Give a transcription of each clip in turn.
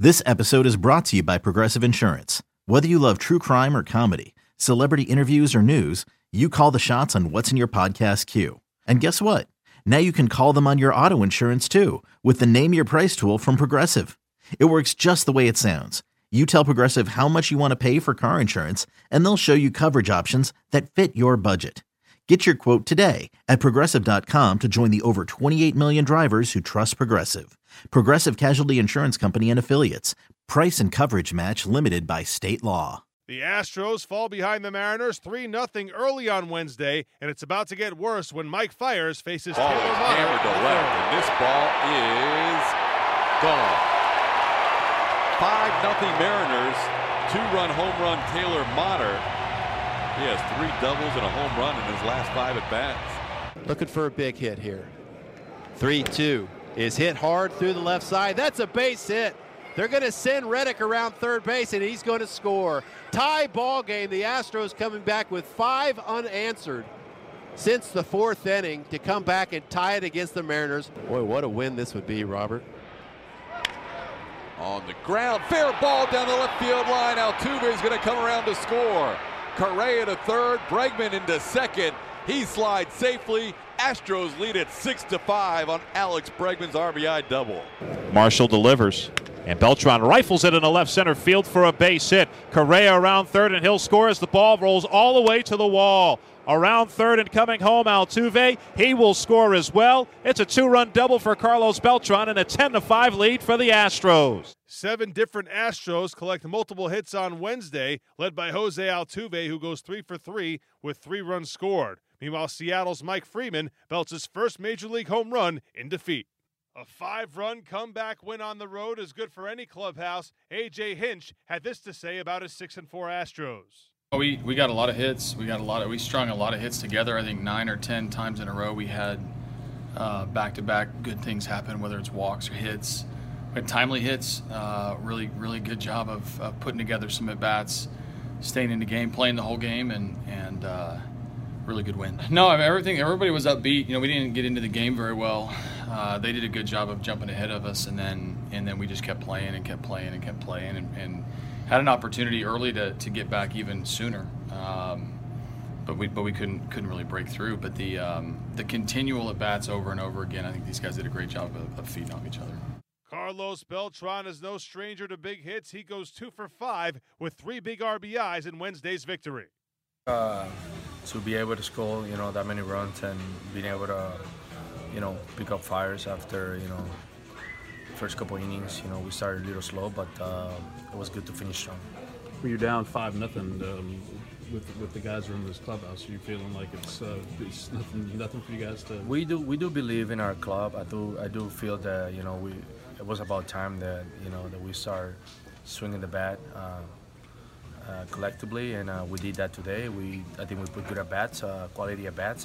This episode is brought to you by Progressive Insurance. Whether you love true crime or comedy, celebrity interviews or news, you call the shots on what's in your podcast queue. And guess what? Now you can call them on your auto insurance too with the Name Your Price tool from Progressive. It works just the way it sounds. You tell Progressive how much you want to pay for car insurance, and they'll show you coverage options that fit your budget. Get your quote today at Progressive.com to join the over 28 million drivers who trust Progressive. Progressive Casualty Insurance Company and Affiliates. Price and coverage match limited by state law. The Astros fall behind the Mariners 3-0 early on Wednesday, and it's about to get worse when Mike Fiers faces Taylor Motter. Hammered to left, and this ball is gone. 5-0 Mariners, 2-run home run Taylor Motter. He has 3 doubles and a home run in his last 5 at-bats. Looking for a big hit here. 3-2 is hit hard through the left side. That's a base hit. They're going to send Reddick around third base, and he's going to score. Tie ball game. The Astros coming back with 5 unanswered since the 4th inning to come back and tie it against the Mariners. Boy, what a win this would be, Robert. On the ground, fair ball down the left field line. Altuve is going to come around to score. Correa to third, Bregman into second. He slides safely. Astros lead at 6-5 on Alex Bregman's RBI double. Marshall delivers, and Beltran rifles it in the left center field for a base hit. Correa around third, and he'll score as the ball rolls all the way to the wall. Around third and coming home, Altuve. He will score as well. It's a 2-run double for Carlos Beltran and a 10-5 lead for the Astros. 7 different Astros collect multiple hits on Wednesday, led by Jose Altuve, who goes 3 for 3 with 3 runs scored. Meanwhile, Seattle's Mike Freeman belts his first Major League home run in defeat. A 5-run comeback win on the road is good for any clubhouse. A.J. Hinch had this to say about his 6-4 Astros. We got a lot of hits. We strung a lot of hits together. I think 9 or 10 times in a row we had back-to-back good things happen, whether it's walks or hits. We had timely hits. Really good job of putting together some at-bats, staying in the game, playing the whole game, and really good win. No, everybody was upbeat. We didn't get into the game very well. They did a good job of jumping ahead of us, and then we just kept playing and had an opportunity early to get back even sooner, but we couldn't really break through. But the continual at bats over and over again, I think these guys did a great job of feeding off each other. Carlos Beltran is no stranger to big hits. He goes 2 for 5 with 3 big RBIs in Wednesday's victory. To be able to score, that many runs and being able to, pick up fires after, first couple innings, we started a little slow, but it was good to finish strong. Were you down 5-0 with the guys who are in this clubhouse? Are you feeling like it's nothing for you guys to? We do believe in our club. I do feel that it was about time that that we start swinging the bat collectively, and we did that today. I think we put good at bats, quality at bats,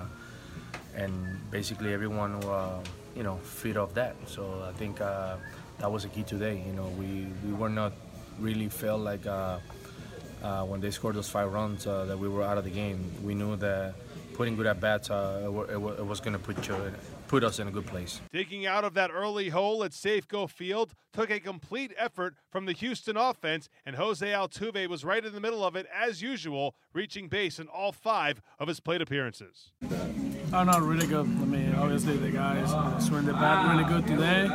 and basically everyone feed off that. So I think that was a key today. We were not really felt like when they scored those 5 runs that we were out of the game. We knew that putting good at bats it was going to put us in a good place. Digging out of that early hole at Safeco Field took a complete effort from the Houston offense, and Jose Altuve was right in the middle of it as usual, reaching base in all 5 of his plate appearances. Oh, no, really good. Obviously the guys swing the bat really good today,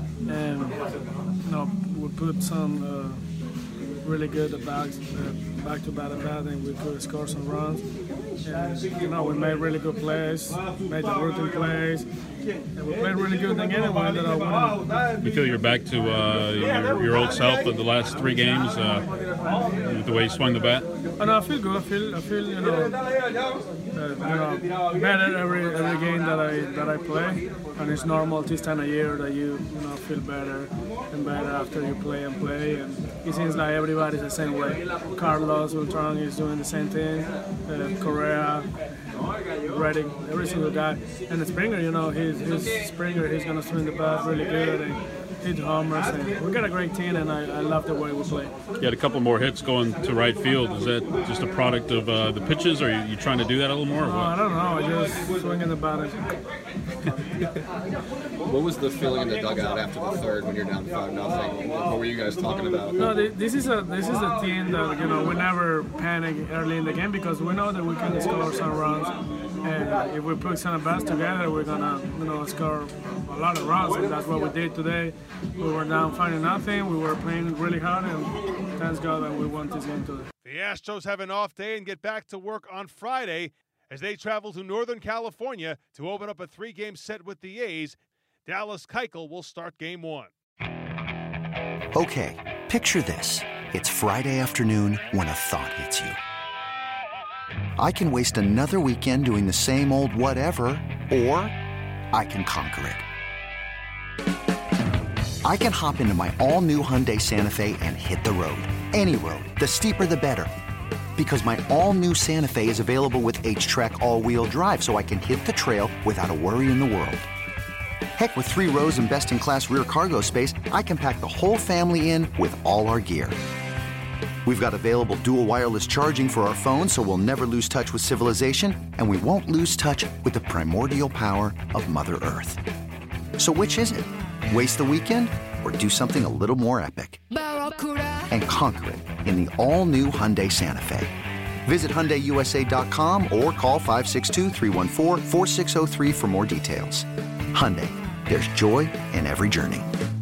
and we put some really good back-to-back at bat, and we could score some runs. And, we made really good plays, made the routine plays, and we played really good again, and we ended up winning. You feel you're back to your old self of the last 3 games with the way you swung the bat? Oh, no, I feel good. I feel better every game that I play, and it's normal this time of year that you feel better and better after you play, and it seems like everybody's the same way. Carlos Beltran is doing the same thing. Correa, Reddick, every single guy, and the Springer, he's Springer. He's gonna swing the bat really good, and hit homers. And we got a great team, and I love the way we play. You had a couple more hits going to right field. Is that just a product of the pitches, or are you trying to do that a little more? Or what? I don't know. I just swinging the bat. What was the feeling in the dugout after the third when you're down 5-0? What were you guys talking about? No, this is a team that we never panic early in the game because we know that we can score some runs, and if we put some bats together, we're gonna score a lot of runs, and that's what we did today. We were down 5-0. We were playing really hard, and thanks God that we won this game today. The Astros have an off day and get back to work on Friday as they travel to Northern California to open up a 3-game set with the A's. Dallas Keuchel will start Game 1. Okay, picture this. It's Friday afternoon when a thought hits you. I can waste another weekend doing the same old whatever, or I can conquer it. I can hop into my all-new Hyundai Santa Fe and hit the road. Any road. The steeper, the better. Because my all-new Santa Fe is available with H-Track all-wheel drive, so I can hit the trail without a worry in the world. Heck, with 3 rows and best-in-class rear cargo space, I can pack the whole family in with all our gear. We've got available dual wireless charging for our phones, so we'll never lose touch with civilization, and we won't lose touch with the primordial power of Mother Earth. So which is it? Waste the weekend or do something a little more epic? And conquer it in the all-new Hyundai Santa Fe. Visit HyundaiUSA.com or call 562-314-4603 for more details. Hyundai, there's joy in every journey.